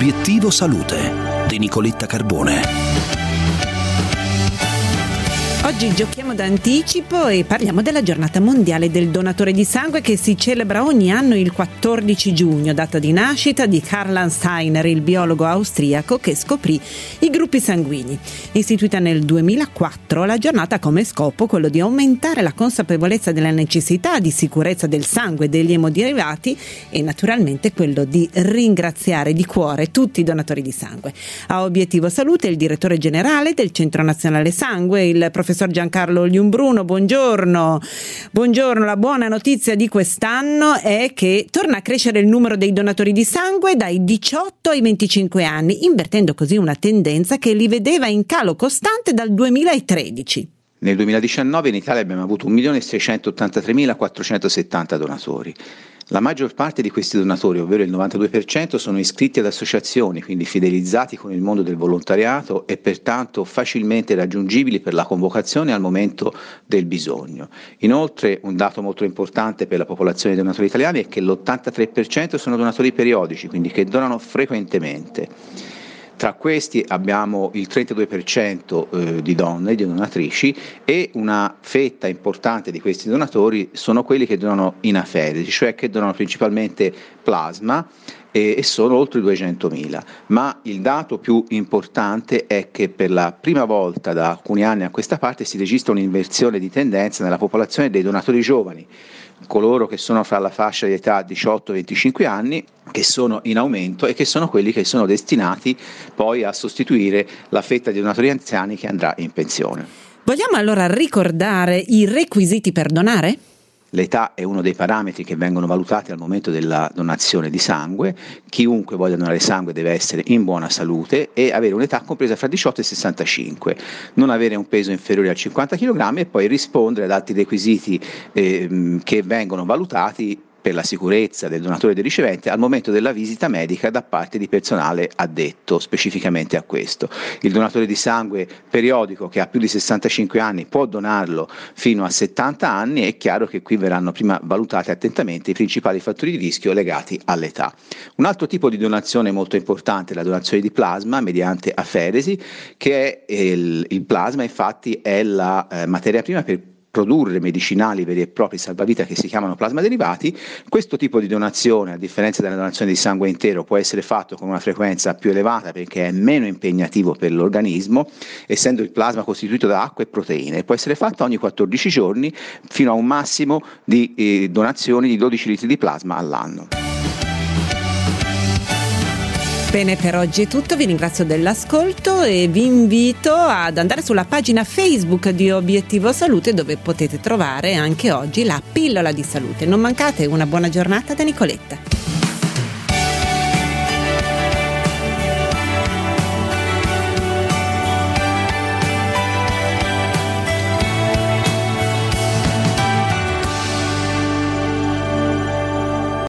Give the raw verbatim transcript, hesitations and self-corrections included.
Obiettivo Salute di Nicoletta Carbone. Oggi giochiamo d'anticipo e parliamo della giornata mondiale del donatore di sangue che si celebra ogni anno il quattordici giugno, data di nascita di Karl Steiner, il biologo austriaco che scoprì i gruppi sanguigni. Istituita nel duemilaquattro, la giornata ha come scopo quello di aumentare la consapevolezza della necessità di sicurezza del sangue e degli emoderivati e naturalmente quello di ringraziare di cuore tutti i donatori di sangue. A Obiettivo Salute il direttore generale del Centro Nazionale Sangue, il professor Giancarlo Liumbruno. Buongiorno. Buongiorno, la buona notizia di quest'anno è che torna a crescere il numero dei donatori di sangue dai diciotto ai venticinque anni, invertendo così una tendenza che li vedeva in calo costante dal duemilatredici. Nel duemiladiciannove in Italia abbiamo avuto un milione seicentottantatremilaquattrocentosettanta donatori. La maggior parte di questi donatori, ovvero il novantadue per cento, sono iscritti ad associazioni, quindi fidelizzati con il mondo del volontariato e pertanto facilmente raggiungibili per la convocazione al momento del bisogno. Inoltre, un dato molto importante per la popolazione dei donatori italiani è che l'ottantatré per cento sono donatori periodici, quindi che donano frequentemente. Tra questi abbiamo il trentadue per cento eh, di donne, di donatrici, e una fetta importante di questi donatori sono quelli che donano in aferesi, cioè che donano principalmente plasma e, e sono oltre duecentomila. Ma il dato più importante è che per la prima volta da alcuni anni a questa parte si registra un'inversione di tendenza nella popolazione dei donatori giovani, coloro che sono fra la fascia di età diciotto venticinque anni, che sono in aumento e che sono quelli che sono destinati poi a sostituire la fetta di donatori anziani che andrà in pensione. Vogliamo allora ricordare i requisiti per donare? L'età è uno dei parametri che vengono valutati al momento della donazione di sangue. Chiunque voglia donare sangue deve essere in buona salute e avere un'età compresa fra diciotto e sessantacinque, non avere un peso inferiore a cinquanta chilogrammi e poi rispondere ad altri requisiti eh, che vengono valutati per la sicurezza del donatore e del ricevente al momento della visita medica da parte di personale addetto specificamente a questo. Il donatore di sangue periodico che ha più di sessantacinque anni può donarlo fino a settanta anni. È chiaro che qui verranno prima valutati attentamente i principali fattori di rischio legati all'età. Un altro tipo di donazione molto importante è la donazione di plasma mediante aferesi, che è il, il plasma infatti è la eh, materia prima per produrre medicinali veri e propri salvavita che si chiamano plasma derivati. Questo tipo di donazione, a differenza della donazione di sangue intero, può essere fatto con una frequenza più elevata perché è meno impegnativo per l'organismo, essendo il plasma costituito da acqua e proteine. Può essere fatto ogni quattordici giorni fino a un massimo di eh, donazioni di dodici litri di plasma all'anno. Bene, per oggi è tutto, vi ringrazio dell'ascolto e vi invito ad andare sulla pagina Facebook di Obiettivo Salute dove potete trovare anche oggi la pillola di salute. Non mancate, una buona giornata da Nicoletta.